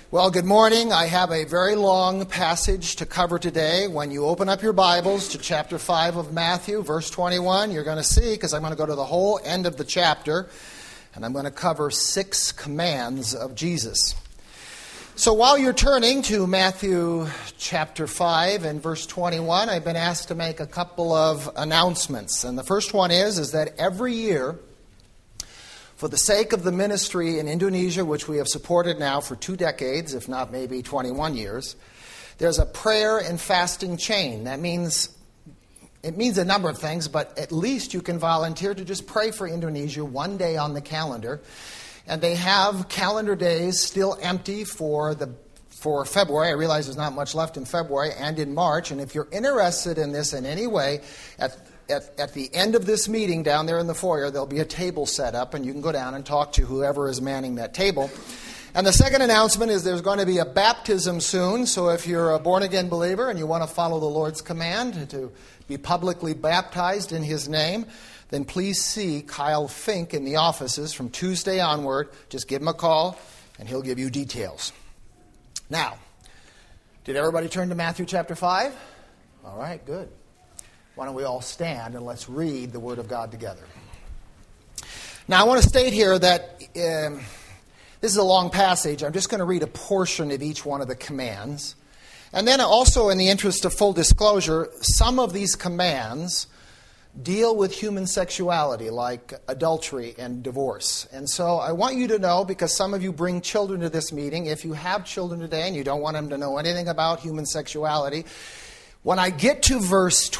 Well, good morning. I have a very long passage to cover today. When you open up your Bibles to chapter 5 of Matthew, verse 21, you're going to see, because I'm going to go to the whole end of the chapter, and I'm going to cover 6 commands of Jesus. So while you're turning to Matthew chapter 5 and verse 21, I've been asked to make a couple of announcements. And the first one is that every year, for the sake of the ministry in Indonesia, which we have supported now for 2 decades, if not maybe 21 years, there's a prayer and fasting chain. It means a number of things, but at least you can volunteer to just pray for Indonesia one day on the calendar. And they have calendar days still empty for February. I realize there's not much left in February and in March. And if you're interested in this in any way, at the end of this meeting down there in the foyer, there'll be a table set up, and you can go down and talk to whoever is manning that table. And the second announcement is there's going to be a baptism soon. So if you're a born-again believer and you want to follow the Lord's command to be publicly baptized in His name, then please see Kyle Fink in the offices from Tuesday onward. Just give him a call, and he'll give you details. Now, did everybody turn to Matthew chapter 5? All right, good. Why don't we all stand and let's read the Word of God together. Now, I want to state here that this is a long passage. I'm just going to read a portion of each one of the commands. And then also, in the interest of full disclosure, some of these commands deal with human sexuality, like adultery and divorce. And so I want you to know, because some of you bring children to this meeting, if you have children today and you don't want them to know anything about human sexuality, when I get to verse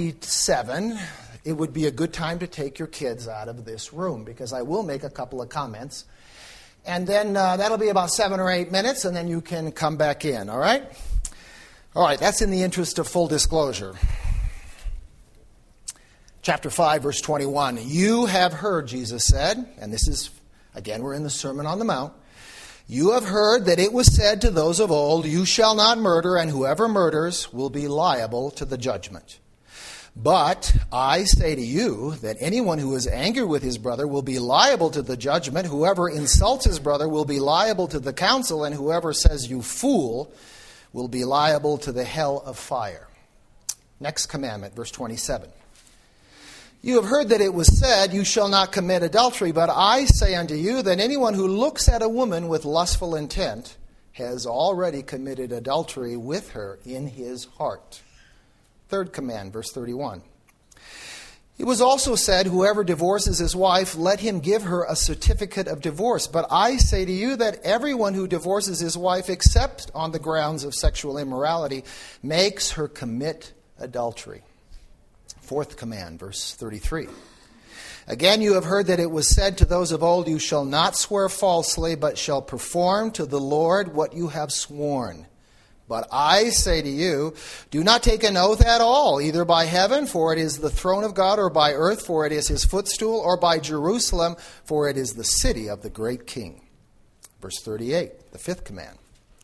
27, it would be a good time to take your kids out of this room, because I will make a couple of comments. And then that'll be about 7 or 8 minutes, and then you can come back in, all right? All right, that's in the interest of full disclosure. Chapter 5, verse 21. You have heard, Jesus said, and this is, again, we're in the Sermon on the Mount. You have heard that it was said to those of old, you shall not murder, and whoever murders will be liable to the judgment. But I say to you that anyone who is angry with his brother will be liable to the judgment. Whoever insults his brother will be liable to the council, and whoever says you fool will be liable to the hell of fire. Next commandment, verse 27. You have heard that it was said, you shall not commit adultery, but I say unto you that anyone who looks at a woman with lustful intent has already committed adultery with her in his heart. Third command, verse 31. It was also said, whoever divorces his wife, let him give her a certificate of divorce. But I say to you that everyone who divorces his wife, except on the grounds of sexual immorality, makes her commit adultery. Fourth command, verse 33. Again, you have heard that it was said to those of old, you shall not swear falsely, but shall perform to the Lord what you have sworn. But I say to you, do not take an oath at all, either by heaven, for it is the throne of God, or by earth, for it is his footstool, or by Jerusalem, for it is the city of the great king. Verse 38, the fifth command.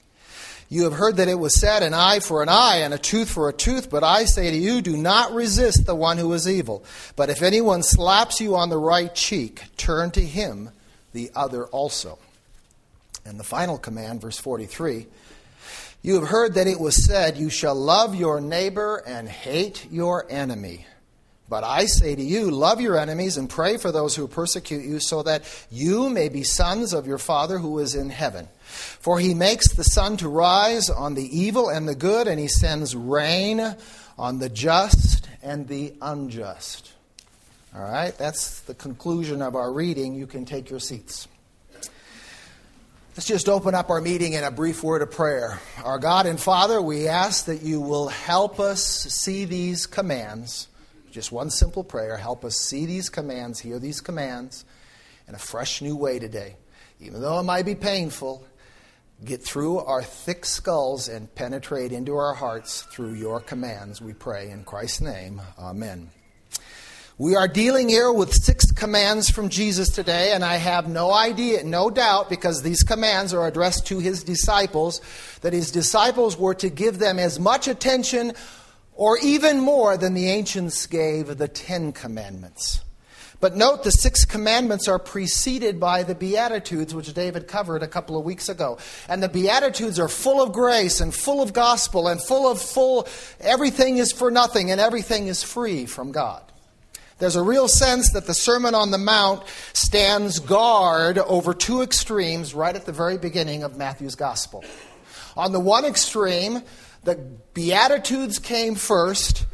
You have heard that it was said, an eye for an eye and a tooth for a tooth. But I say to you, do not resist the one who is evil. But if anyone slaps you on the right cheek, turn to him the other also. And the final command, verse 43. You have heard that it was said, you shall love your neighbor and hate your enemy. But I say to you, love your enemies and pray for those who persecute you, so that you may be sons of your Father who is in heaven. For he makes the sun to rise on the evil and the good, and he sends rain on the just and the unjust. All right, that's the conclusion of our reading. You can take your seats. Let's just open up our meeting in a brief word of prayer. Our God and Father, we ask that you will help us see these commands. Just one simple prayer. Help us see these commands, hear these commands in a fresh new way today. Even though it might be painful, get through our thick skulls and penetrate into our hearts through your commands, we pray in Christ's name. Amen. We are dealing here with 6 commands from Jesus today, and I have no doubt, because these commands are addressed to his disciples, that his disciples were to give them as much attention or even more than the ancients gave the 10 Commandments. But note the 6 commandments are preceded by the Beatitudes, which David covered a couple of weeks ago. And the Beatitudes are full of grace and full of gospel and everything is for nothing and everything is free from God. There's a real sense that the Sermon on the Mount stands guard over 2 extremes right at the very beginning of Matthew's gospel. On the one extreme, the Beatitudes came first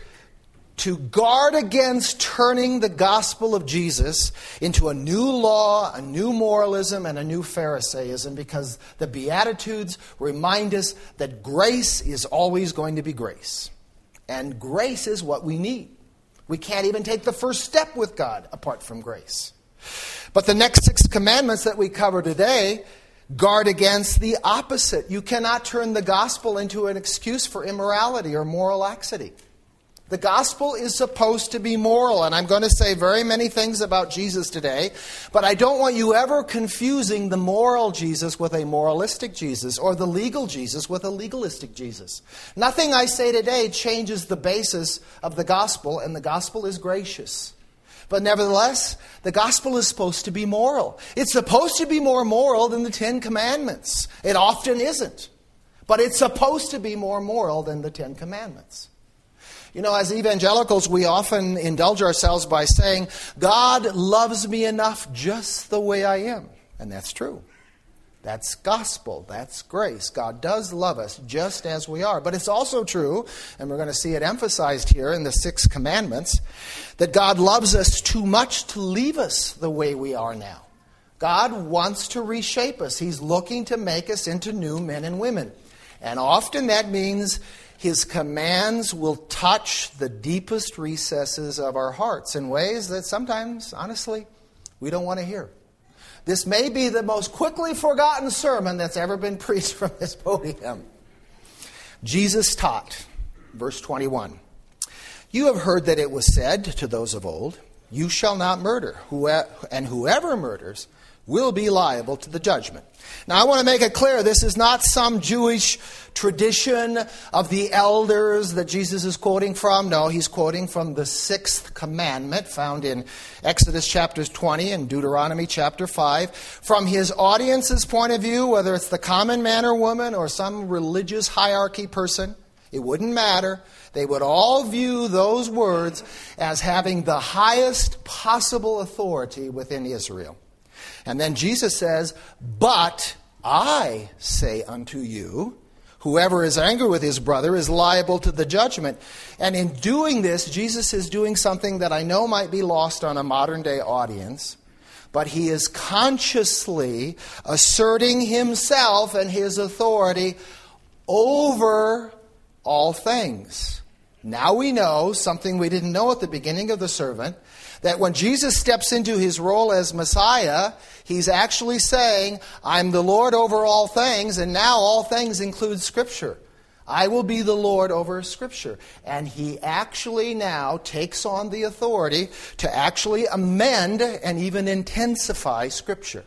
to guard against turning the gospel of Jesus into a new law, a new moralism, and a new Pharisaism, because the Beatitudes remind us that grace is always going to be grace. And grace is what we need. We can't even take the first step with God apart from grace. But the next 6 commandments that we cover today guard against the opposite. You cannot turn the gospel into an excuse for immorality or moral laxity. The gospel is supposed to be moral, and I'm going to say very many things about Jesus today, but I don't want you ever confusing the moral Jesus with a moralistic Jesus or the legal Jesus with a legalistic Jesus. Nothing I say today changes the basis of the gospel, and the gospel is gracious. But nevertheless, the gospel is supposed to be moral. It's supposed to be more moral than the 10 Commandments. It often isn't, but it's supposed to be more moral than the 10 Commandments. You know, as evangelicals, we often indulge ourselves by saying, God loves me enough just the way I am. And that's true. That's gospel. That's grace. God does love us just as we are. But it's also true, and we're going to see it emphasized here in the 6 commandments, that God loves us too much to leave us the way we are now. God wants to reshape us. He's looking to make us into new men and women. And often that means His commands will touch the deepest recesses of our hearts in ways that sometimes, honestly, we don't want to hear. This may be the most quickly forgotten sermon that's ever been preached from this podium. Jesus taught, verse 21, "You have heard that it was said to those of old, 'You shall not murder, and whoever murders will be liable to the judgment.'" Now, I want to make it clear, this is not some Jewish tradition of the elders that Jesus is quoting from. No, he's quoting from the 6th commandment found in Exodus chapters 20 and Deuteronomy chapter 5. From his audience's point of view, whether it's the common man or woman or some religious hierarchy person, it wouldn't matter. They would all view those words as having the highest possible authority within Israel. And then Jesus says, "But I say unto you, whoever is angry with his brother is liable to the judgment." And in doing this, Jesus is doing something that I know might be lost on a modern day audience, but he is consciously asserting himself and his authority over all things. Now we know something we didn't know at the beginning of the sermon, that when Jesus steps into his role as Messiah, he's actually saying, "I'm the Lord over all things," and now all things include Scripture. I will be the Lord over Scripture. And he actually now takes on the authority to actually amend and even intensify Scripture.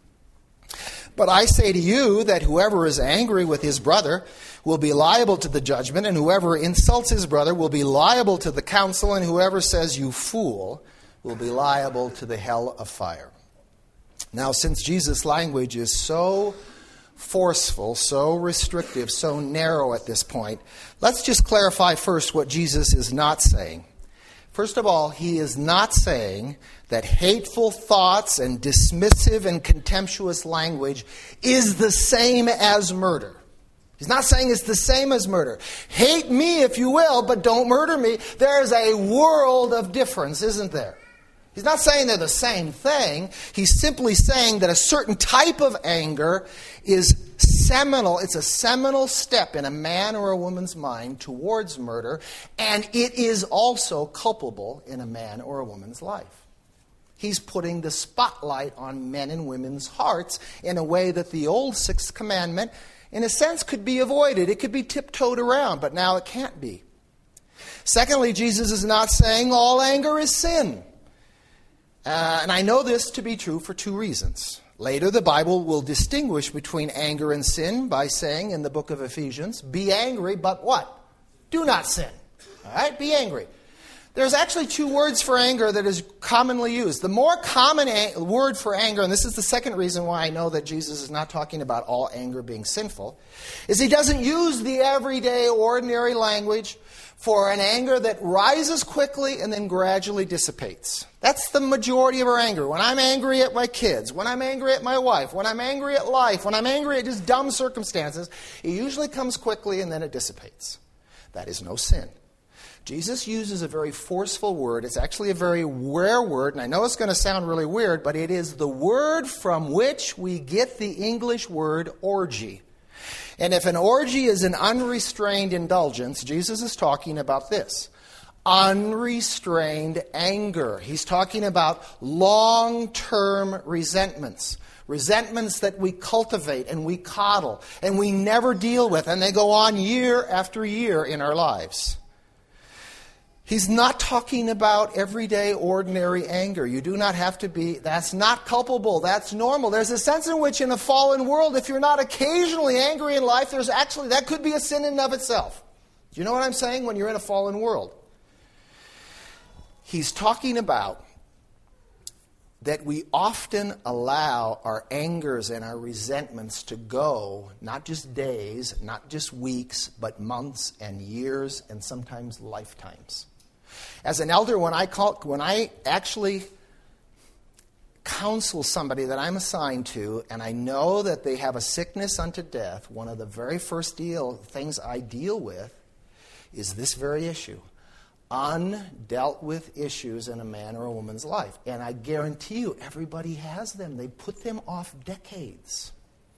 "But I say to you that whoever is angry with his brother will be liable to the judgment, and whoever insults his brother will be liable to the council, and whoever says 'you fool' will be liable to the hell of fire." Now, since Jesus' language is so forceful, so restrictive, so narrow at this point, let's just clarify first what Jesus is not saying. First of all, he is not saying that hateful thoughts and dismissive and contemptuous language is the same as murder. He's not saying it's the same as murder. Hate me if you will, but don't murder me. There's a world of difference, isn't there? He's not saying they're the same thing. He's simply saying that a certain type of anger is seminal. It's a seminal step in a man or a woman's mind towards murder, and it is also culpable in a man or a woman's life. He's putting the spotlight on men and women's hearts in a way that the old 6th commandment, in a sense, could be avoided. It could be tiptoed around, but now it can't be. Secondly, Jesus is not saying all anger is sin. And I know this to be true for 2 reasons. Later, the Bible will distinguish between anger and sin by saying in the book of Ephesians, "Be angry, but what? Do not sin." All right, be angry. There's actually two words for anger that is commonly used. The more common word for anger, and this is the second reason why I know that Jesus is not talking about all anger being sinful, is he doesn't use the everyday, ordinary language for an anger that rises quickly and then gradually dissipates. That's the majority of our anger. When I'm angry at my kids, when I'm angry at my wife, when I'm angry at life, when I'm angry at just dumb circumstances, it usually comes quickly and then it dissipates. That is no sin. Jesus uses a very forceful word. It's actually a very rare word, and I know it's going to sound really weird, but it is the word from which we get the English word orgy. And if an orgy is an unrestrained indulgence, Jesus is talking about this. Unrestrained anger. He's talking about long-term resentments. Resentments that we cultivate and we coddle and we never deal with, and they go on year after year in our lives. He's not talking about everyday, ordinary anger. You do not have to be, that's not culpable, that's normal. There's a sense in which in a fallen world, if you're not occasionally angry in life, there's actually, that could be a sin in and of itself. Do you know what I'm saying when you're in a fallen world? He's talking about that we often allow our angers and our resentments to go, not just days, not just weeks, but months and years and sometimes lifetimes. As an elder, when I actually counsel somebody that I'm assigned to, and I know that they have a sickness unto death, one of the very first things I deal with is this very issue. Undealt with issues in a man or a woman's life. And I guarantee you, everybody has them. They put them off decades.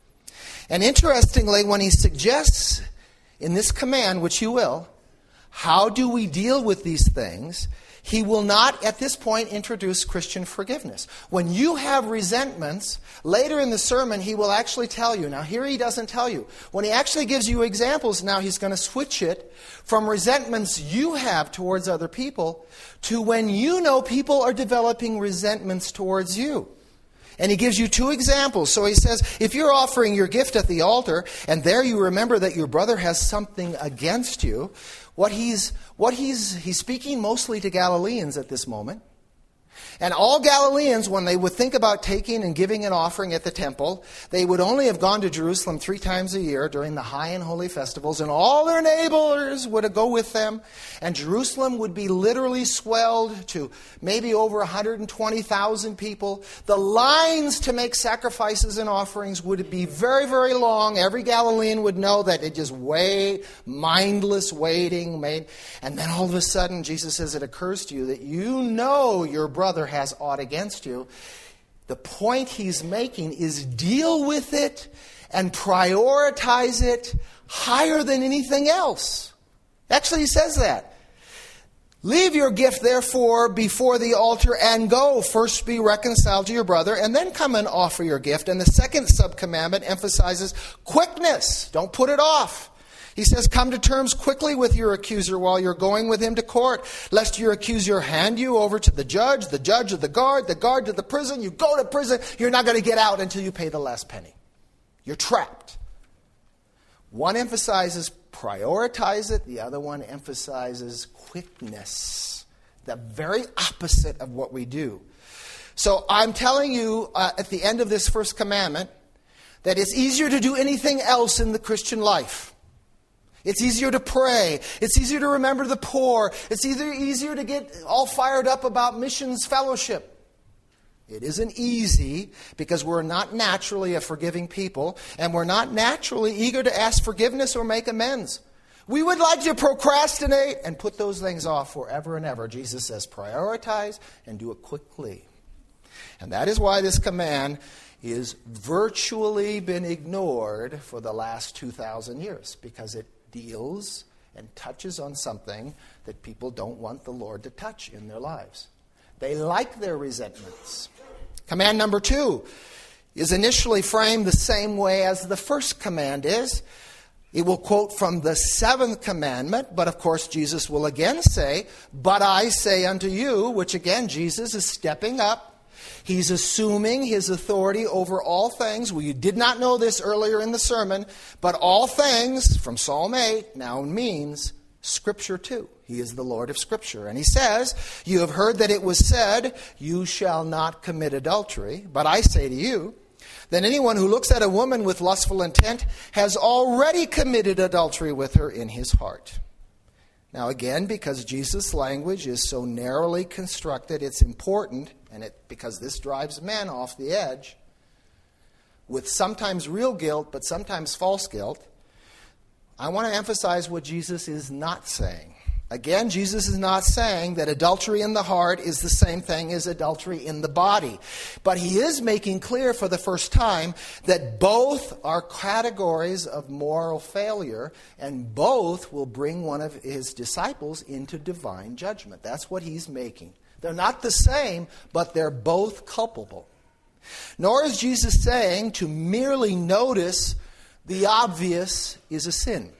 And interestingly, when he suggests in this command, which you will, how do we deal with these things? He will not, at this point, introduce Christian forgiveness. When you have resentments, later in the sermon, he will actually tell you. Now, here he doesn't tell you. When he actually gives you examples, now he's going to switch it from resentments you have towards other people to when you know people are developing resentments towards you. And he gives you two examples. So he says, if you're offering your gift at the altar, and there you remember that your brother has something against you, he's speaking mostly to Galileans at this moment. And all Galileans, when they would think about taking and giving an offering at the temple, they would only have gone to Jerusalem 3 times a year during the high and holy festivals, and all their neighbors would go with them. And Jerusalem would be literally swelled to maybe over 120,000 people. The lines to make sacrifices and offerings would be very, very long. Every Galilean would know that it just mindless waiting. And then all of a sudden, Jesus says, it occurs to you that you know your brother has aught against you. The point he's making is deal with it and prioritize it higher than anything else. Actually, he says that. Leave your gift, therefore, before the altar and go. First be reconciled to your brother and then come and offer your gift. And the second sub-commandment emphasizes quickness. Don't put it off. He says, come to terms quickly with your accuser while you're going with him to court, lest your accuser hand you over to the judge of the guard to the prison. You go to prison, you're not going to get out until you pay the last penny. You're trapped. One emphasizes prioritize it, the other one emphasizes quickness. The very opposite of what we do. So I'm telling you at the end of this first commandment that it's easier to do anything else in the Christian life. It's easier to pray. It's easier to remember the poor. It's easier to get all fired up about missions fellowship. It isn't easy because we're not naturally a forgiving people, and we're not naturally eager to ask forgiveness or make amends. We would like to procrastinate and put those things off forever and ever. Jesus says prioritize and do it quickly. And that is why this command is virtually been ignored for the last 2,000 years, because it deals and touches on something that people don't want the Lord to touch in their lives. They like their resentments. Command number 2 is initially framed the same way as the first command is. It will quote from the 7th commandment, but of course Jesus will again say, but I say unto you, which again Jesus is stepping up. He's assuming his authority over all things. We did not know this earlier in the sermon, but all things from Psalm 8 now means Scripture too. He is the Lord of Scripture. And he says, you have heard that it was said, you shall not commit adultery. But I say to you, that anyone who looks at a woman with lustful intent has already committed adultery with her in his heart. Now again, because Jesus' language is so narrowly constructed, it's important, and because this drives men off the edge, with sometimes real guilt, but sometimes false guilt, I want to emphasize what Jesus is not saying. Again, Jesus is not saying that adultery in the heart is the same thing as adultery in the body. But he is making clear for the first time that both are categories of moral failure, and both will bring one of his disciples into divine judgment. That's what he's making. They're not the same, but they're both culpable. Nor is Jesus saying to merely notice the obvious is a sin.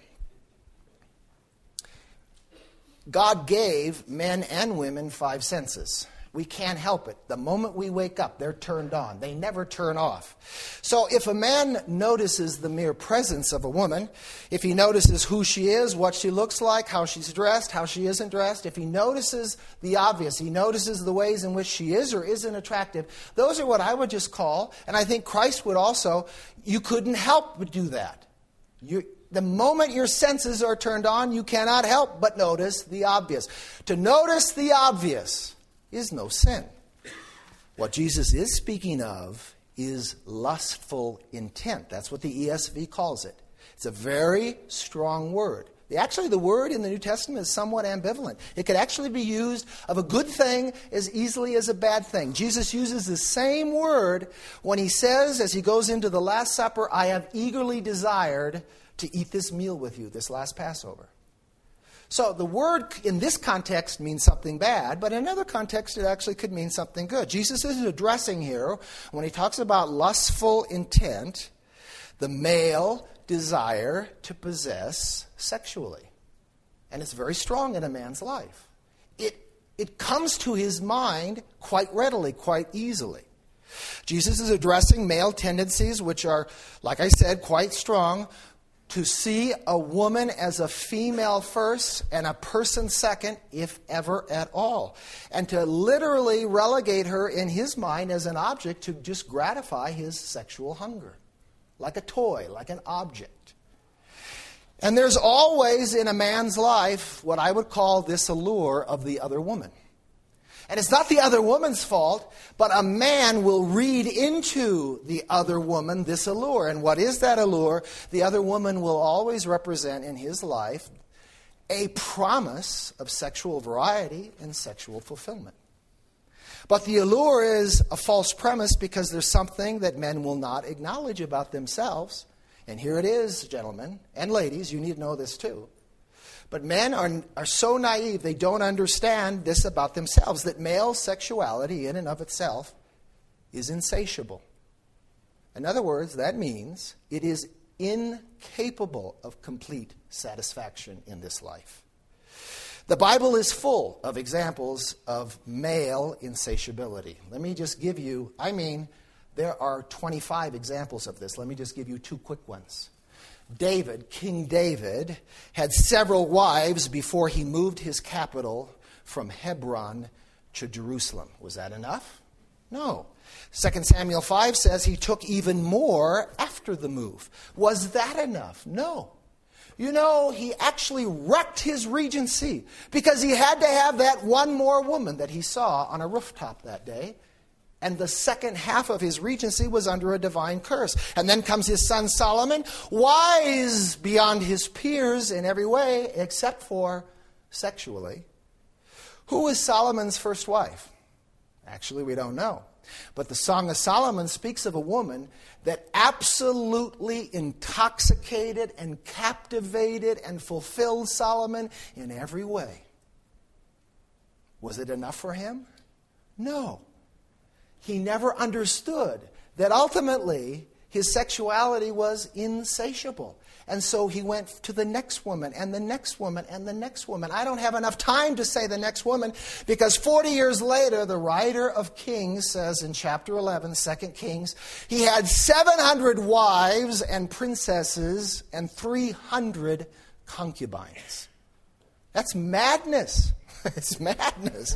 God gave men and women 5 senses. We can't help it. The moment we wake up, they're turned on. They never turn off. So if a man notices the mere presence of a woman, if he notices who she is, what she looks like, how she's dressed, how she isn't dressed, if he notices the obvious, he notices the ways in which she is or isn't attractive, those are what I would just call, and I think Christ would also, you couldn't help but do that. The moment your senses are turned on, you cannot help but notice the obvious. To notice the obvious is no sin. What Jesus is speaking of is lustful intent. That's what the ESV calls it. It's a very strong word. Actually, the word in the New Testament is somewhat ambivalent. It could actually be used of a good thing as easily as a bad thing. Jesus uses the same word when he says, as he goes into the Last Supper, I have eagerly desired to eat this meal with you, this last Passover. So the word in this context means something bad, but in another context it actually could mean something good. Jesus is addressing here, when he talks about lustful intent, the male desire to possess sexually. And it's very strong in a man's life. It comes to his mind quite readily, quite easily. Jesus is addressing male tendencies, which are, like I said, quite strong, to see a woman as a female first and a person second, if ever at all. And to literally relegate her in his mind as an object to just gratify his sexual hunger. Like a toy, like an object. And there's always in a man's life what I would call this allure of the other woman. And it's not the other woman's fault, but a man will read into the other woman this allure. And what is that allure? The other woman will always represent in his life a promise of sexual variety and sexual fulfillment. But the allure is a false premise because there's something that men will not acknowledge about themselves. And here it is, gentlemen and ladies, you need to know this too. But men are so naive, they don't understand this about themselves, that male sexuality in and of itself is insatiable. In other words, that means it is incapable of complete satisfaction in this life. The Bible is full of examples of male insatiability. Let me just give you, there are 25 examples of this. Let me just give you 2 quick ones. David, King David, had several wives before he moved his capital from Hebron to Jerusalem. Was that enough? No. 2 Samuel 5 says he took even more after the move. Was that enough? No. You know, he actually wrecked his regency because he had to have that one more woman that he saw on a rooftop that day. And the second half of his regency was under a divine curse. And then comes his son Solomon, wise beyond his peers in every way, except for sexually. Who was Solomon's first wife? Actually, we don't know. But the Song of Solomon speaks of a woman that absolutely intoxicated and captivated and fulfilled Solomon in every way. Was it enough for him? No. He never understood that ultimately his sexuality was insatiable. And so he went to the next woman and the next woman and the next woman. I don't have enough time to say the next woman because 40 years later, the writer of Kings says in chapter 11, 2 Kings, he had 700 wives and princesses and 300 concubines. That's madness. It's madness.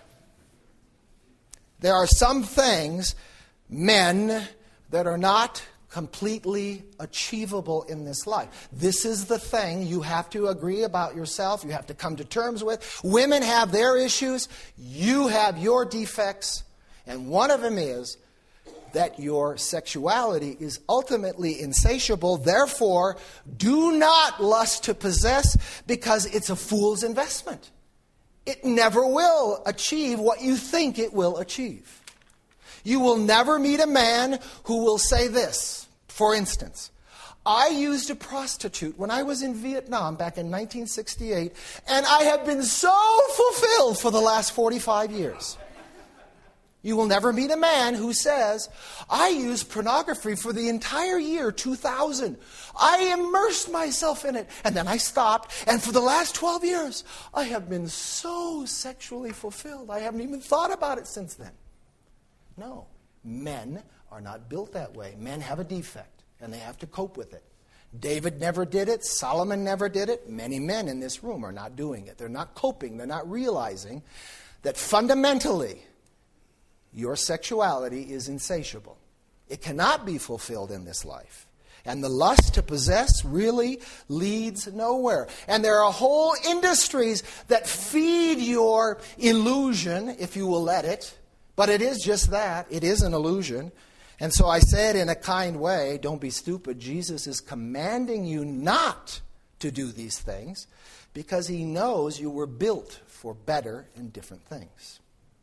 There are some things, men, that are not completely achievable in this life. This is the thing you have to agree about yourself. You have to come to terms with. Women have their issues. You have your defects. And one of them is that your sexuality is ultimately insatiable. Therefore, do not lust to possess, because it's a fool's investment. It never will achieve what you think it will achieve. You will never meet a man who will say this. For instance, I used a prostitute when I was in Vietnam back in 1968, and I have been so fulfilled for the last 45 years. You will never meet a man who says, I used pornography for the entire year 2000. I immersed myself in it, and then I stopped, and for the last 12 years, I have been so sexually fulfilled. I haven't even thought about it since then. No, men are not built that way. Men have a defect, and they have to cope with it. David never did it. Solomon never did it. Many men in this room are not doing it. They're not coping. They're not realizing that fundamentally, your sexuality is insatiable. It cannot be fulfilled in this life. And the lust to possess really leads nowhere. And there are whole industries that feed your illusion, if you will let it. But it is just that. It is an illusion. And so I said in a kind way, don't be stupid. Jesus is commanding you not to do these things because he knows you were built for better and different things.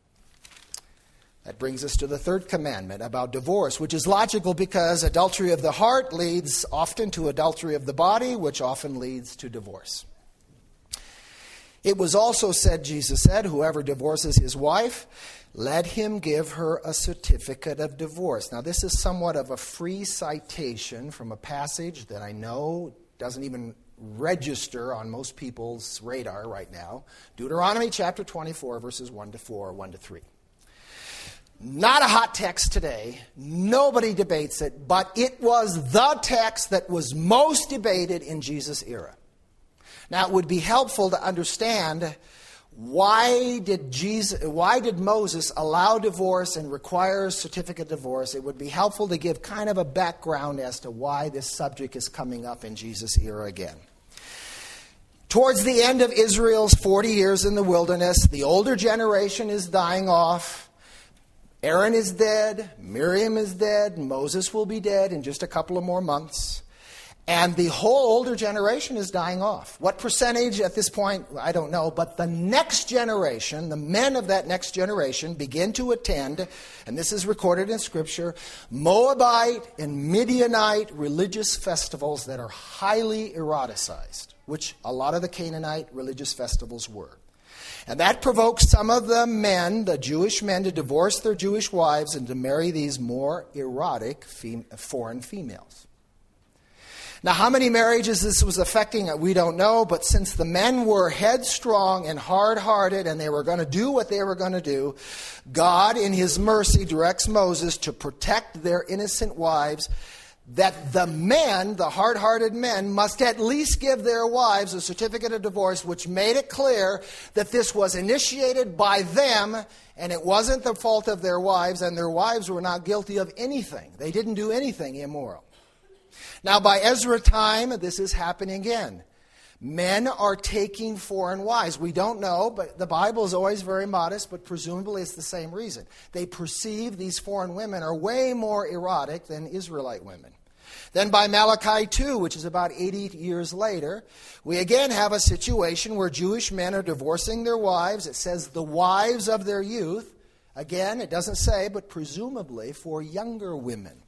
That brings us to the third commandment about divorce, which is logical because adultery of the heart leads often to adultery of the body, which often leads to divorce. It was also said, Jesus said, whoever divorces his wife, let him give her a certificate of divorce. Now, this is somewhat of a free citation from a passage that I know doesn't even register on most people's radar right now. Deuteronomy chapter 24, verses 1 to 4, 1 to 3. Not a hot text today. Nobody debates it, but it was the text that was most debated in Jesus' era. Now, it would be helpful to understand why did Moses allow divorce and require a certificate of divorce. It would be helpful to give kind of a background as to why this subject is coming up in Jesus' era again. Towards the end of Israel's 40 years in the wilderness, the older generation is dying off. Aaron is dead, Miriam is dead, Moses will be dead in just a couple of more months. And the whole older generation is dying off. What percentage at this point, I don't know, but the next generation, the men of that next generation begin to attend, and this is recorded in Scripture, Moabite and Midianite religious festivals that are highly eroticized, which a lot of the Canaanite religious festivals were. And that provoked some of the men, the Jewish men, to divorce their Jewish wives and to marry these more erotic foreign females. Now, how many marriages this was affecting, we don't know, but since the men were headstrong and hard-hearted and they were going to do what they were going to do, God, in his mercy, directs Moses to protect their innocent wives, that the men, the hard-hearted men, must at least give their wives a certificate of divorce, which made it clear that this was initiated by them, and it wasn't the fault of their wives, and their wives were not guilty of anything. They didn't do anything immoral. Now, by Ezra time, this is happening again. Men are taking foreign wives. We don't know, but the Bible is always very modest, but presumably it's the same reason. They perceive these foreign women are way more erotic than Israelite women. Then by Malachi 2, which is about 80 years later, we again have a situation where Jewish men are divorcing their wives. It says the wives of their youth. Again, it doesn't say, but presumably for younger women.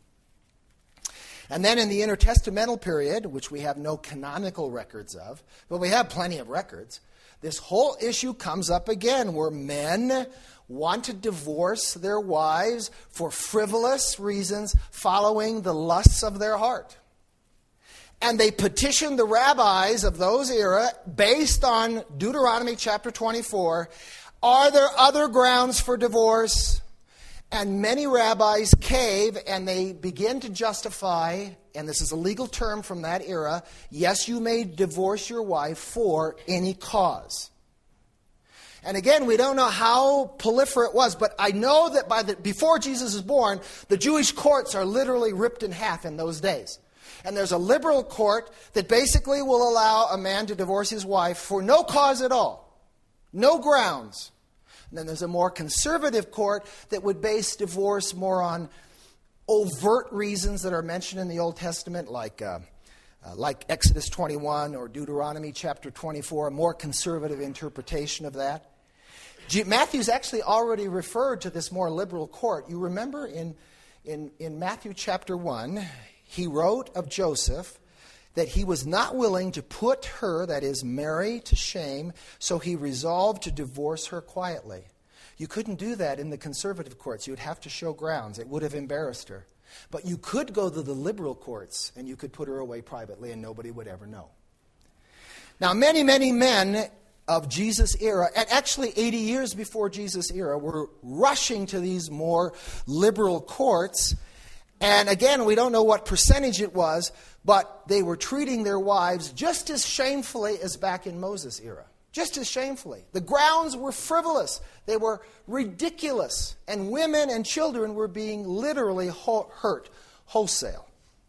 And then in the intertestamental period, which we have no canonical records of, but we have plenty of records, this whole issue comes up again where men want to divorce their wives for frivolous reasons following the lusts of their heart. And they petition the rabbis of those era based on Deuteronomy chapter 24. Are there other grounds for divorce? And many rabbis cave and they begin to justify and this is a legal term from that era, yes, you may divorce your wife for any cause. And again, we don't know how proliferate it was, but I know that before Jesus is born, the Jewish courts are literally ripped in half in those days. And there's a liberal court that basically will allow a man to divorce his wife for no cause at all, no grounds. And then there's a more conservative court that would base divorce more on overt reasons that are mentioned in the Old Testament, like Exodus 21 or Deuteronomy chapter 24, a more conservative interpretation of that. Matthew's actually already referred to this more liberal court. You remember in Matthew chapter 1, he wrote of Joseph that he was not willing to put her, that is Mary, to shame, so he resolved to divorce her quietly. You couldn't do that in the conservative courts. You would have to show grounds. It would have embarrassed her. But you could go to the liberal courts and you could put her away privately and nobody would ever know. Now, many, many men of Jesus' era, and actually 80 years before Jesus' era, were rushing to these more liberal courts. And again, we don't know what percentage it was, but they were treating their wives just as shamefully as back in Moses' era. Just as shamefully. The grounds were frivolous. They were ridiculous. And women and children were being literally hurt wholesale.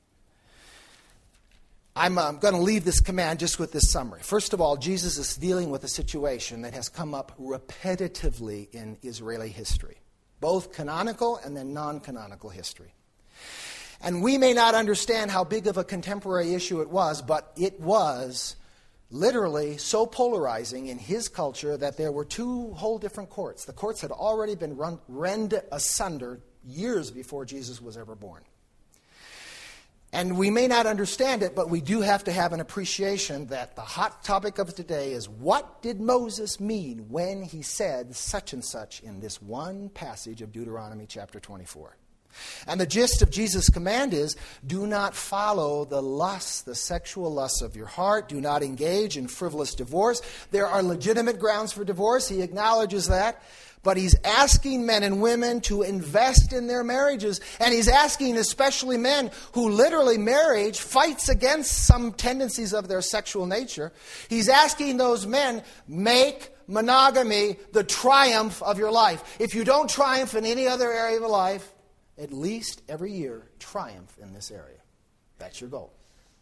I'm going to leave this command just with this summary. First of all, Jesus is dealing with a situation that has come up repetitively in Israeli history, both canonical and then non-canonical history. And we may not understand how big of a contemporary issue it was, but it was literally so polarizing in his culture that there were two whole different courts. The courts had already been rend asunder years before Jesus was ever born. And we may not understand it, but we do have to have an appreciation that the hot topic of today is, what did Moses mean when he said such and such in this one passage of Deuteronomy chapter 24? And the gist of Jesus' command is, do not follow the lusts, the sexual lusts of your heart. Do not engage in frivolous divorce. There are legitimate grounds for divorce. He acknowledges that. But he's asking men and women to invest in their marriages. And he's asking especially men who literally marriage fights against some tendencies of their sexual nature. He's asking those men, make monogamy the triumph of your life. If you don't triumph in any other area of life, at least every year, triumph in this area. That's your goal.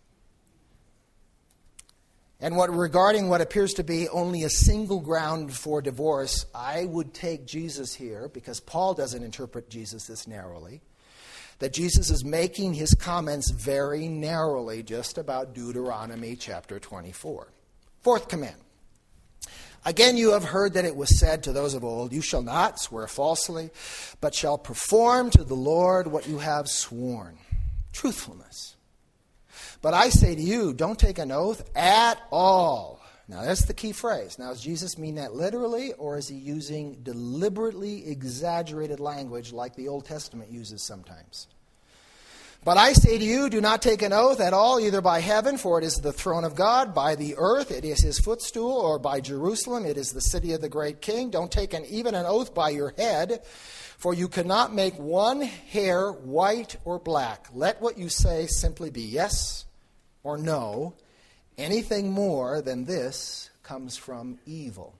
And regarding what appears to be only a single ground for divorce, I would take Jesus here, because Paul doesn't interpret Jesus this narrowly, that Jesus is making his comments very narrowly just about Deuteronomy chapter 24. Fourth command. Again, you have heard that it was said to those of old, you shall not swear falsely, but shall perform to the Lord what you have sworn. Truthfulness. But I say to you, don't take an oath at all. Now, that's the key phrase. Now, does Jesus mean that literally, or is he using deliberately exaggerated language like the Old Testament uses sometimes? But I say to you, do not take an oath at all, either by heaven, for it is the throne of God, by the earth, it is his footstool, or by Jerusalem, it is the city of the great king. Don't take even an oath by your head, for you cannot make one hair white or black. Let what you say simply be yes or no. Anything more than this comes from evil.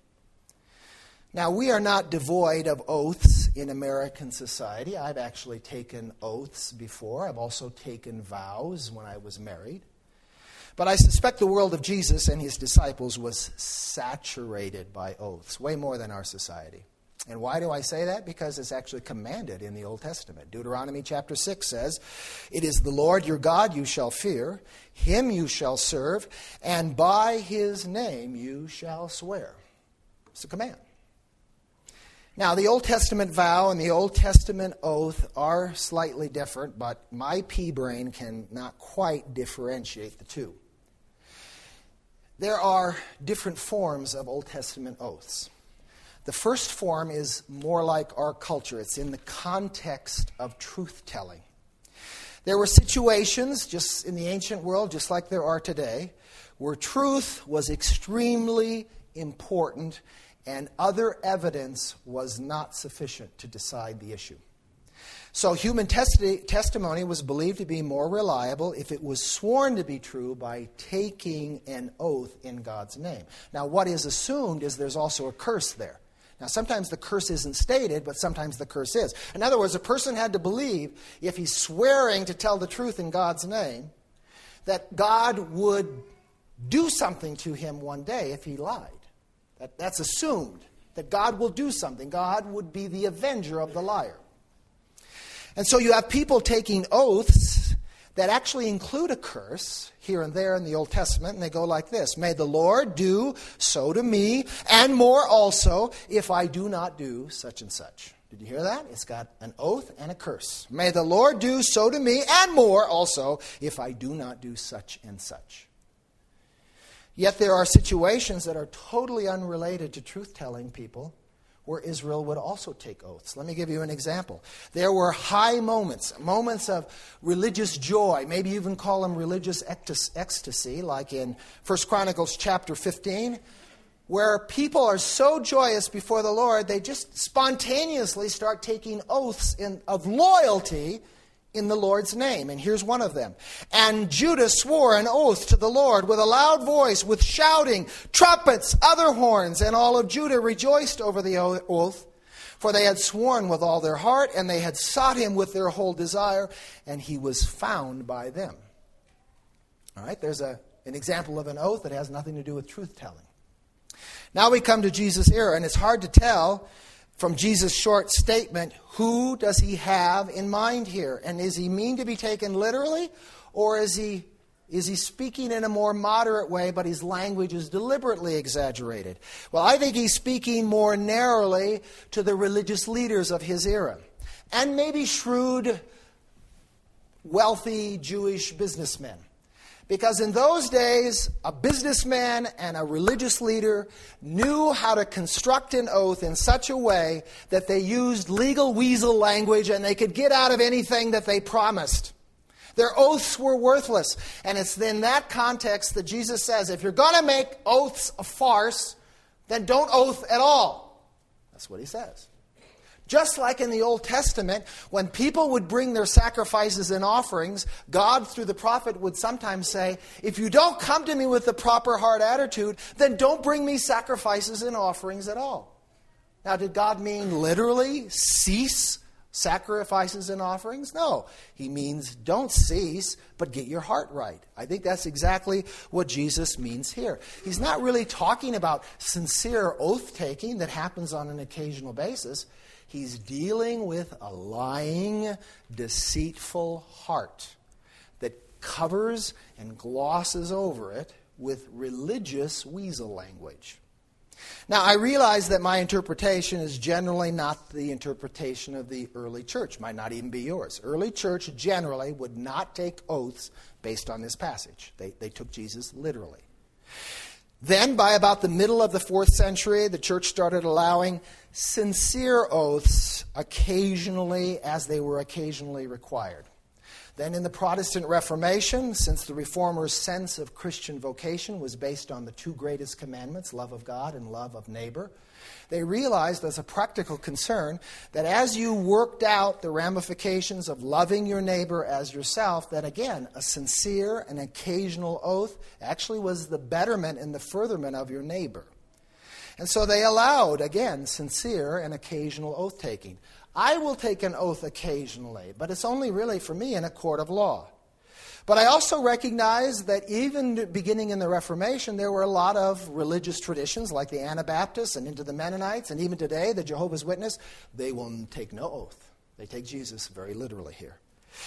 Now, we are not devoid of oaths in American society. I've actually taken oaths before. I've also taken vows when I was married. But I suspect the world of Jesus and his disciples was saturated by oaths, way more than our society. And why do I say that? Because it's actually commanded in the Old Testament. Deuteronomy chapter 6 says, it is the Lord your God you shall fear, him you shall serve, and by his name you shall swear. It's a command. Now, the Old Testament vow and the Old Testament oath are slightly different, but my pea brain cannot quite differentiate the two. There are different forms of Old Testament oaths. The first form is more like our culture. It's in the context of truth-telling. There were situations, just in the ancient world, just like there are today, where truth was extremely important and other evidence was not sufficient to decide the issue. So human testimony was believed to be more reliable if it was sworn to be true by taking an oath in God's name. Now, what is assumed is there's also a curse there. Now, sometimes the curse isn't stated, but sometimes the curse is. In other words, a person had to believe, if he's swearing to tell the truth in God's name, that God would do something to him one day if he lied. That's assumed, that God will do something. God would be the avenger of the liar. And so you have people taking oaths that actually include a curse here and there in the Old Testament, and they go like this: "May the Lord do so to me, and more also, if I do not do such and such." Did you hear that? It's got an oath and a curse. "May the Lord do so to me, and more also, if I do not do such and such." Yet there are situations that are totally unrelated to truth-telling people where Israel would also take oaths. Let me give you an example. There were high moments of religious joy, maybe even call them religious ecstasy, like in 1 Chronicles chapter 15, where people are so joyous before the Lord, they just spontaneously start taking oaths of loyalty in the Lord's name. And here's one of them. "And Judah swore an oath to the Lord with a loud voice, with shouting, trumpets, other horns, and all of Judah rejoiced over the oath, for they had sworn with all their heart, and they had sought him with their whole desire, and he was found by them." All right, there's an example of an oath that has nothing to do with truth-telling. Now we come to Jesus' era, and it's hard to tell from Jesus' short statement, who does he have in mind here? And is he mean to be taken literally? Or is he speaking in a more moderate way, but his language is deliberately exaggerated? Well, I think he's speaking more narrowly to the religious leaders of his era. And maybe shrewd, wealthy Jewish businessmen. Because in those days, a businessman and a religious leader knew how to construct an oath in such a way that they used legal weasel language and they could get out of anything that they promised. Their oaths were worthless. And it's in that context that Jesus says, if you're going to make oaths a farce, then don't oath at all. That's what he says. Just like in the Old Testament, when people would bring their sacrifices and offerings, God, through the prophet, would sometimes say, if you don't come to me with the proper heart attitude, then don't bring me sacrifices and offerings at all. Now, did God mean literally cease sacrifices and offerings? No. He means don't cease, but get your heart right. I think that's exactly what Jesus means here. He's not really talking about sincere oath-taking that happens on an occasional basis. He's dealing with a lying, deceitful heart that covers and glosses over it with religious weasel language. Now, I realize that my interpretation is generally not the interpretation of the early church. Might not even be yours. Early church generally would not take oaths based on this passage. They took Jesus literally. Then, by about the middle of the 4th century, the church started allowing sincere oaths occasionally as they were occasionally required. Then in the Protestant Reformation, since the Reformers' sense of Christian vocation was based on the two greatest commandments, love of God and love of neighbor, they realized as a practical concern that as you worked out the ramifications of loving your neighbor as yourself, that again, a sincere and occasional oath actually was the betterment and the furtherment of your neighbor. And so they allowed, again, sincere and occasional oath-taking. I will take an oath occasionally, but it's only really for me in a court of law. But I also recognize that even beginning in the Reformation, there were a lot of religious traditions like the Anabaptists and into the Mennonites, and even today, the Jehovah's Witness, they will take no oath. They take Jesus very literally here.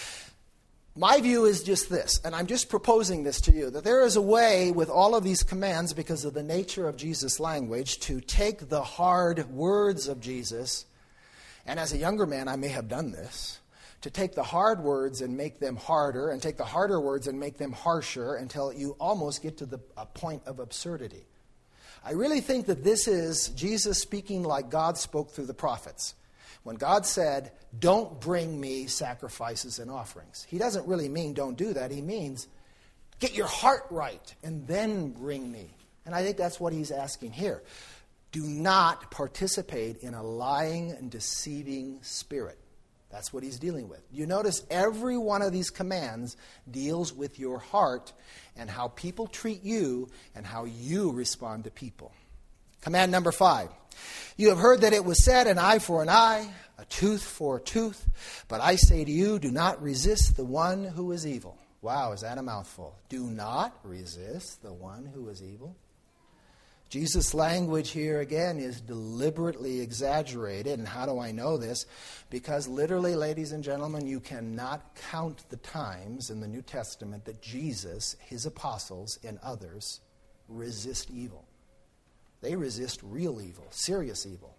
My view is just this, and I'm just proposing this to you, that there is a way with all of these commands, because of the nature of Jesus' language, to take the hard words of Jesus, and as a younger man I may have done this, to take the hard words and make them harder, and take the harder words and make them harsher until you almost get to a point of absurdity. I really think that this is Jesus speaking like God spoke through the prophets. When God said, don't bring me sacrifices and offerings, he doesn't really mean don't do that. He means get your heart right and then bring me. And I think that's what he's asking here. Do not participate in a lying and deceiving spirit. That's what he's dealing with. You notice every one of these commands deals with your heart and how people treat you and how you respond to people. Command number 5. You have heard that it was said, an eye for an eye, a tooth for a tooth. But I say to you, do not resist the one who is evil. Wow, is that a mouthful? Do not resist the one who is evil. Jesus' language here, again, is deliberately exaggerated. And how do I know this? Because literally, ladies and gentlemen, you cannot count the times in the New Testament that Jesus, his apostles, and others resist evil. They resist real evil, serious evil.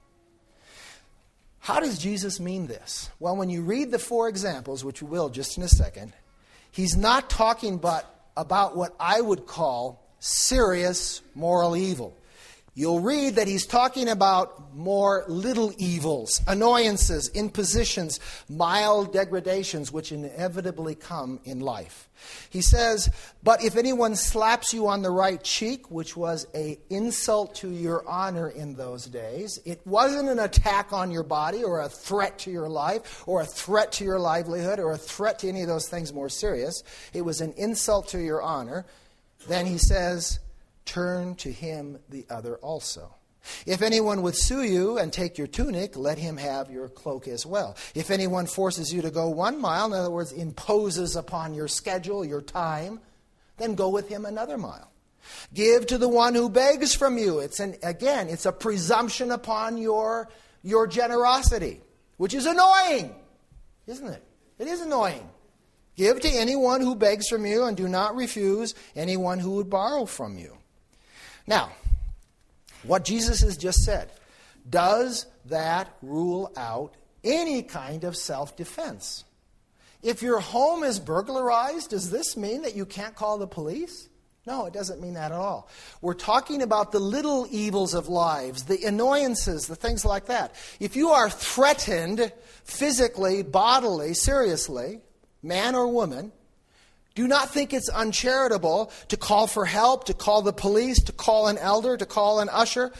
How does Jesus mean this? Well, when you read the 4 examples, which we will just in a second, he's not talking about what I would call serious moral evil. You'll read that he's talking about more little evils, annoyances, impositions, mild degradations which inevitably come in life. He says, but if anyone slaps you on the right cheek, which was an insult to your honor in those days, it wasn't an attack on your body or a threat to your life or a threat to your livelihood or a threat to any of those things more serious. It was an insult to your honor. Then he says, turn to him the other also. If anyone would sue you and take your tunic, let him have your cloak as well. If anyone forces you to go 1 mile, in other words, imposes upon your schedule, your time, then go with him another mile. Give to the one who begs from you. It's a presumption upon your generosity, which is annoying, isn't it? It is annoying. Give to anyone who begs from you, and do not refuse anyone who would borrow from you. Now, what Jesus has just said, does that rule out any kind of self-defense? If your home is burglarized, does this mean that you can't call the police? No, it doesn't mean that at all. We're talking about the little evils of lives, the annoyances, the things like that. If you are threatened physically, bodily, seriously, man or woman, do not think it's uncharitable to call for help, to call the police, to call an elder, to call an usher.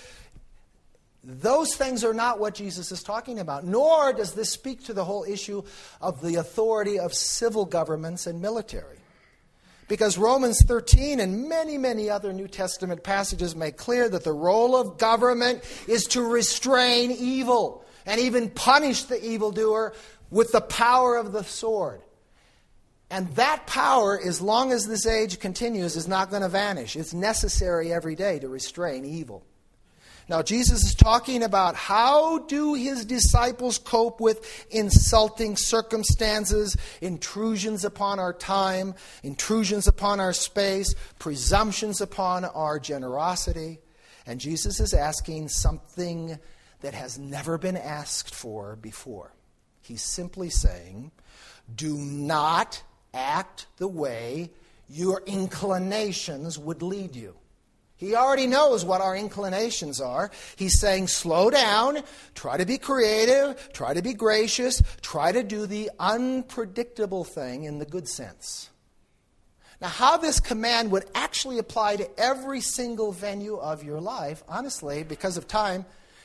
Those things are not what Jesus is talking about, nor does this speak to the whole issue of the authority of civil governments and military. Because Romans 13 and many, many other New Testament passages make clear that the role of government is to restrain evil and even punish the evildoer with the power of the sword. And that power, as long as this age continues, is not going to vanish. It's necessary every day to restrain evil. Now, Jesus is talking about how do his disciples cope with insulting circumstances, intrusions upon our time, intrusions upon our space, presumptions upon our generosity. And Jesus is asking something that has never been asked for before. He's simply saying, do not act the way your inclinations would lead you. He already knows what our inclinations are. He's saying, slow down, try to be creative, try to be gracious, try to do the unpredictable thing in the good sense. Now, how this command would actually apply to every single venue of your life, honestly, because of time,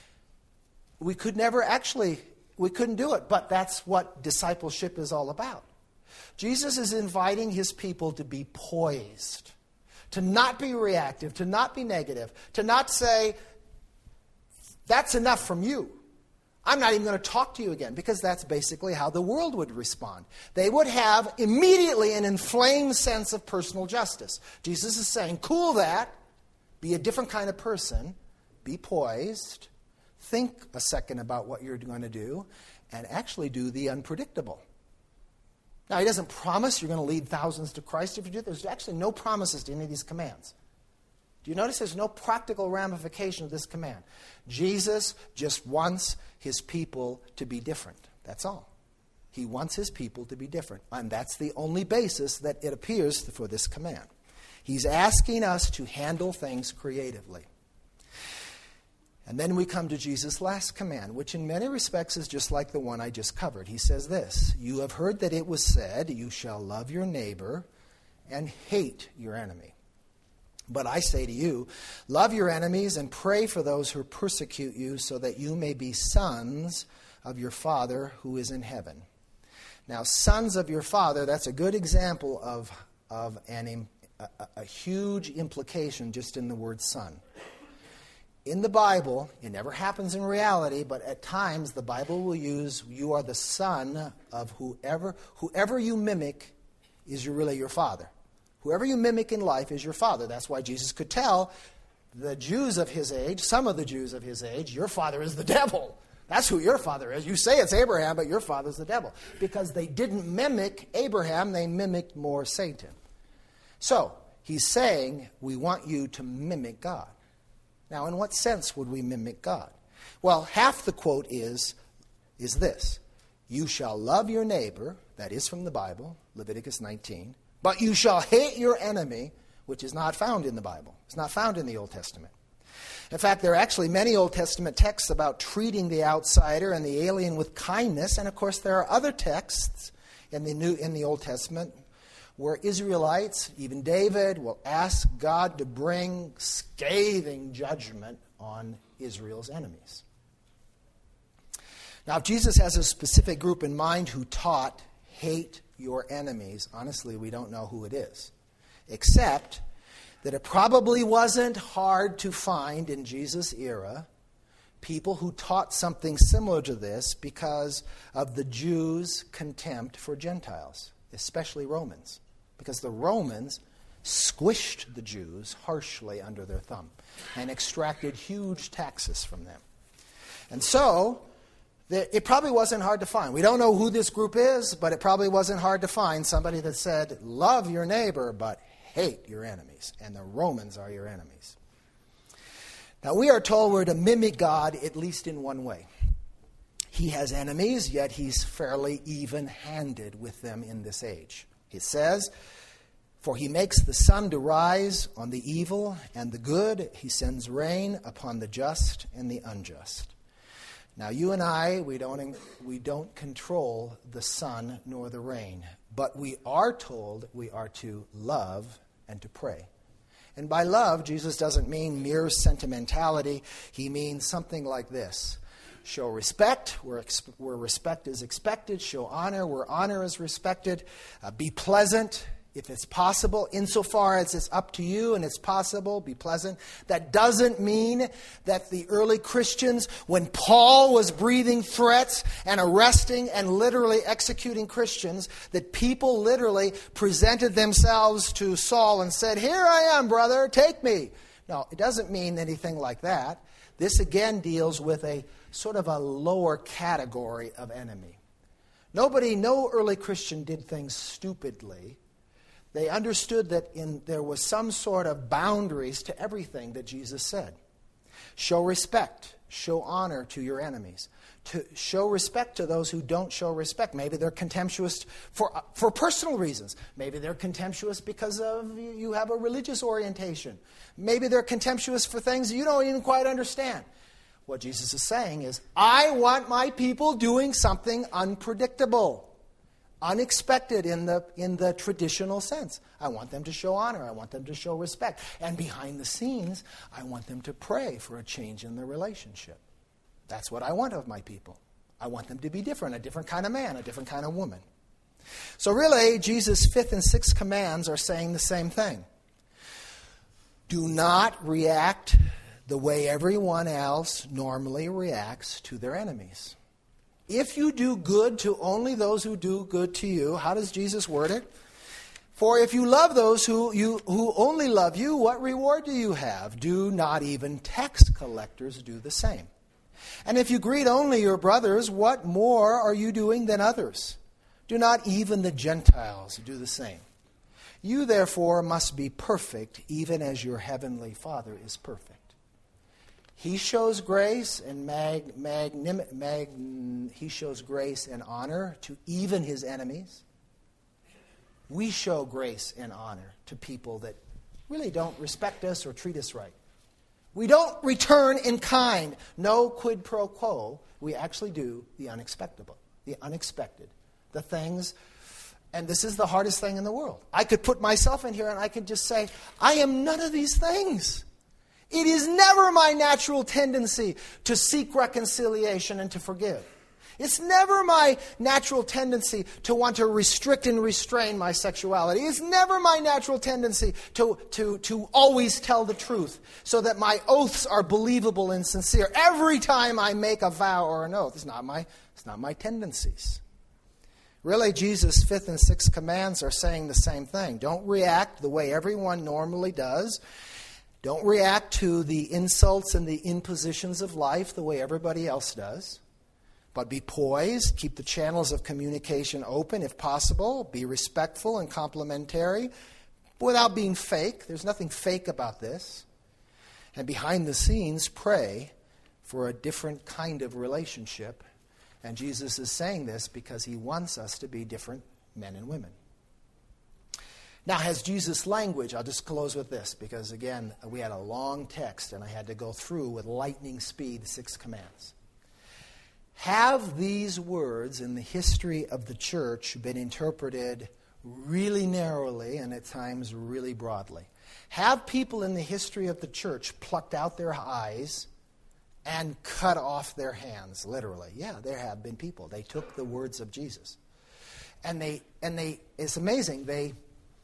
we couldn't do it, but that's what discipleship is all about. Jesus is inviting his people to be poised, to not be reactive, to not be negative, to not say, that's enough from you. I'm not even going to talk to you again, because that's basically how the world would respond. They would have immediately an inflamed sense of personal justice. Jesus is saying, cool that, be a different kind of person, be poised, think a second about what you're going to do, and actually do the unpredictable. Now, he doesn't promise you're going to lead thousands to Christ if you do it. There's actually no promises to any of these commands. Do you notice there's no practical ramification of this command? Jesus just wants his people to be different. That's all. He wants his people to be different. And that's the only basis that it appears for this command. He's asking us to handle things creatively. And then we come to Jesus' last command, which in many respects is just like the one I just covered. He says this, you have heard that it was said, you shall love your neighbor and hate your enemy. But I say to you, love your enemies and pray for those who persecute you, so that you may be sons of your Father who is in heaven. Now, sons of your father, that's a good example of a huge implication just in the word son. In the Bible, it never happens in reality, but at times the Bible will use, you are the son of whoever you mimic is really your father. Whoever you mimic in life is your father. That's why Jesus could tell the Jews of his age, some of the Jews of his age, your father is the devil. That's who your father is. You say it's Abraham, but your father's the devil. Because they didn't mimic Abraham, they mimicked more Satan. So, he's saying, we want you to mimic God. Now, in what sense would we mimic God? Well, half the quote is this. You shall love your neighbor, that is from the Bible, Leviticus 19, but you shall hate your enemy, which is not found in the Bible. It's not found in the Old Testament. In fact, there are actually many Old Testament texts about treating the outsider and the alien with kindness, and of course there are other texts in the Old Testament where Israelites, even David, will ask God to bring scathing judgment on Israel's enemies. Now, if Jesus has a specific group in mind who taught, hate your enemies, honestly, we don't know who it is. Except that it probably wasn't hard to find in Jesus' era people who taught something similar to this because of the Jews' contempt for Gentiles, especially Romans. Because the Romans squished the Jews harshly under their thumb and extracted huge taxes from them. And so, it probably wasn't hard to find. We don't know who this group is, but it probably wasn't hard to find somebody that said, love your neighbor, but hate your enemies. And the Romans are your enemies. Now, we are told we're to mimic God at least in one way. He has enemies, yet he's fairly even-handed with them in this age. It says, for he makes the sun to rise on the evil and the good. He sends rain upon the just and the unjust. Now, you and I, we don't control the sun nor the rain, but we are told we are to love and to pray. And by love, Jesus doesn't mean mere sentimentality. He means something like this. Show respect where respect is expected. Show honor where honor is respected. Be pleasant if it's possible, insofar as it's up to you and it's possible, be pleasant. That doesn't mean that the early Christians, when Paul was breathing threats and arresting and literally executing Christians, that people literally presented themselves to Saul and said, here I am, brother, take me. No, it doesn't mean anything like that. This again deals with a sort of a lower category of enemy. No early Christian did things stupidly. They understood that there was some sort of boundaries to everything that Jesus said. Show respect. Show honor to your enemies. To show respect to those who don't show respect. Maybe they're contemptuous for personal reasons. Maybe they're contemptuous because of you have a religious orientation. Maybe they're contemptuous for things you don't even quite understand. What Jesus is saying is, I want my people doing something unpredictable. Unexpected in the traditional sense. I want them to show honor. I want them to show respect. And behind the scenes, I want them to pray for a change in their relationship. That's what I want of my people. I want them to be different, a different kind of man, a different kind of woman. So really, Jesus' 5th and 6th commands are saying the same thing. Do not react the way everyone else normally reacts to their enemies. If you do good to only those who do good to you, how does Jesus word it? For if you love those who only love you, what reward do you have? Do not even tax collectors do the same? And if you greet only your brothers, what more are you doing than others? Do not even the Gentiles do the same? You therefore must be perfect, even as your heavenly Father is perfect. He shows grace and he shows grace and honor to even his enemies. We show grace and honor to people that really don't respect us or treat us right. We don't return in kind. No quid pro quo. We actually do the unexpected. The things, and this is the hardest thing in the world. I could put myself in here and I could just say, I am none of these things. It is never my natural tendency to seek reconciliation and to forgive. It's never my natural tendency to want to restrict and restrain my sexuality. It's never my natural tendency to always tell the truth so that my oaths are believable and sincere. Every time I make a vow or an oath, it's not my tendencies. Really, Jesus' 5th and 6th commands are saying the same thing. Don't react the way everyone normally does. Don't react to the insults and the impositions of life the way everybody else does. But be poised, keep the channels of communication open if possible, be respectful and complimentary without being fake. There's nothing fake about this. And behind the scenes, pray for a different kind of relationship. And Jesus is saying this because he wants us to be different men and women. Now, has Jesus' language, I'll just close with this because, again, we had a long text and I had to go through with lightning speed the 6 commands. Have these words in the history of the church been interpreted really narrowly and at times really broadly? Have people in the history of the church plucked out their eyes and cut off their hands, literally? Yeah, there have been people. They took the words of Jesus. And it's amazing, they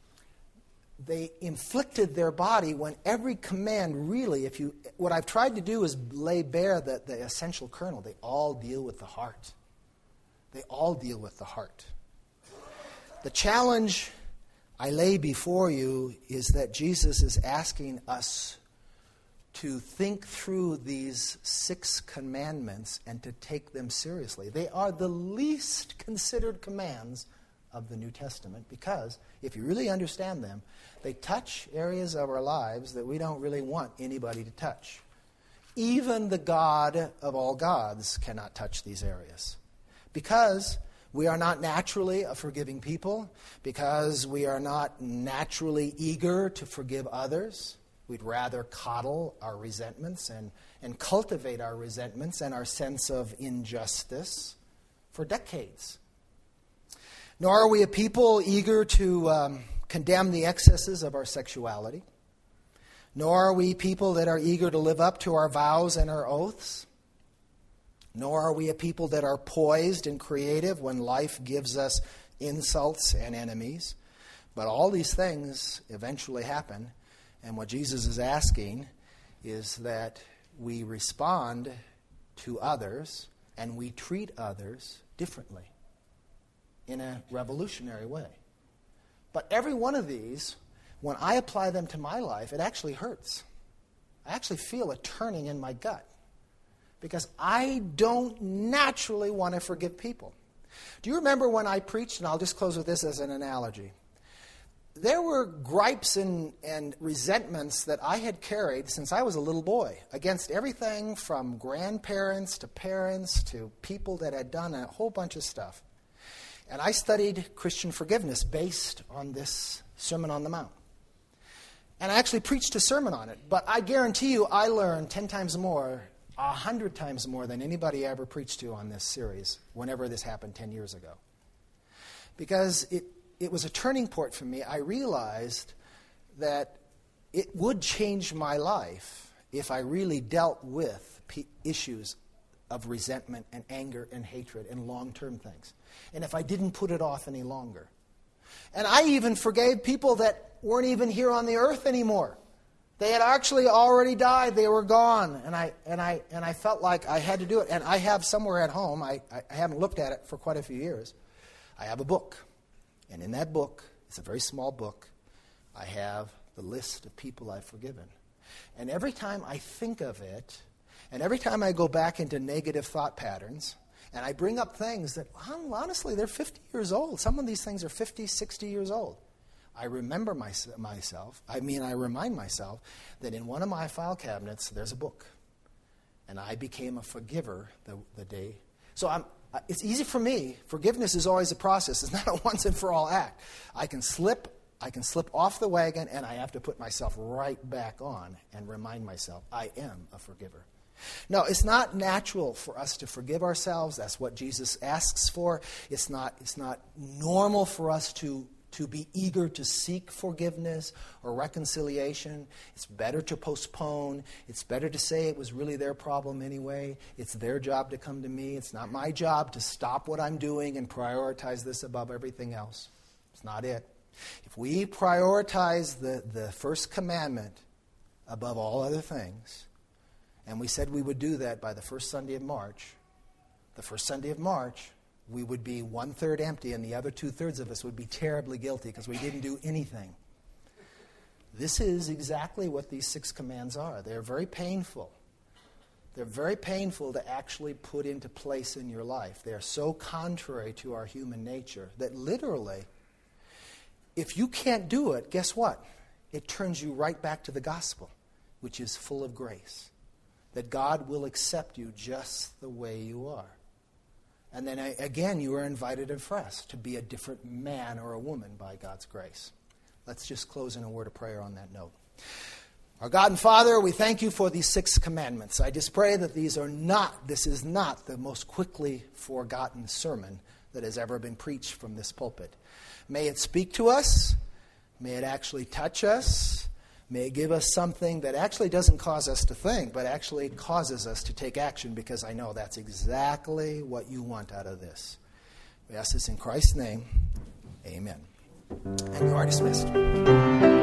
inflicted their body when every command really, what I've tried to do is lay bare the essential kernel. They all deal with the heart. They all deal with the heart. The challenge I lay before you is that Jesus is asking us to think through these 6 commandments and to take them seriously. They are the least considered commands of the New Testament because if you really understand them, they touch areas of our lives that we don't really want anybody to touch. Even the God of all gods cannot touch these areas because we are not naturally a forgiving people, because we are not naturally eager to forgive others. We'd rather coddle our resentments and cultivate our resentments and our sense of injustice for decades. Nor are we a people eager to condemn the excesses of our sexuality. Nor are we people that are eager to live up to our vows and our oaths. Nor are we a people that are poised and creative when life gives us insults and enemies. But all these things eventually happen. And what Jesus is asking is that we respond to others and we treat others differently in a revolutionary way. But every one of these, when I apply them to my life, it actually hurts. I actually feel a turning in my gut because I don't naturally want to forgive people. Do you remember when I preached, and I'll just close with this as an analogy. There were gripes and resentments that I had carried since I was a little boy against everything from grandparents to parents to people that had done a whole bunch of stuff. And I studied Christian forgiveness based on this Sermon on the Mount. And I actually preached a sermon on it. But I guarantee you I learned 10 times more, 100 times more than anybody ever preached to on this series whenever this happened 10 years ago. Because it was a turning point for me. I realized that it would change my life if I really dealt with issues of resentment and anger and hatred and long-term things. And if I didn't put it off any longer. And I even forgave people that weren't even here on the earth anymore. They had actually already died. They were gone. And I felt like I had to do it. And I have somewhere at home, I haven't looked at it for quite a few years, I have a book. And in that book, it's a very small book, I have the list of people I've forgiven. And every time I think of it, and every time I go back into negative thought patterns, and I bring up things that, honestly, they're 50 years old. Some of these things are 50, 60 years old. I remember I remind myself that in one of my file cabinets, there's a book. And I became a forgiver the day. So it's easy for me. Forgiveness is always a process. It's not a once and for all act. I can slip off the wagon, and I have to put myself right back on and remind myself, I am a forgiver. No, it's not natural for us to forgive ourselves. That's what Jesus asks for. It's not normal for us to to be eager to seek forgiveness or reconciliation. It's better to postpone. It's better to say it was really their problem anyway. It's their job to come to me. It's not my job to stop what I'm doing and prioritize this above everything else. It's not it. If we prioritize the first commandment above all other things, and we said we would do that by the first Sunday of March, we would be 1/3 empty, and the other 2/3 of us would be terribly guilty because we didn't do anything. This is exactly what these 6 commands are. They're very painful. They're very painful to actually put into place in your life. They are so contrary to our human nature that literally, if you can't do it, guess what? It turns you right back to the gospel, which is full of grace. That God will accept you just the way you are. And then again, you are invited afresh to be a different man or a woman by God's grace. Let's just close in a word of prayer on that note. Our God and Father, we thank you for these 6 commandments. I just pray that this is not the most quickly forgotten sermon that has ever been preached from this pulpit. May it speak to us. May it actually touch us. May it give us something that actually doesn't cause us to think, but actually causes us to take action, because I know that's exactly what you want out of this. We ask this in Christ's name. Amen. And you are dismissed.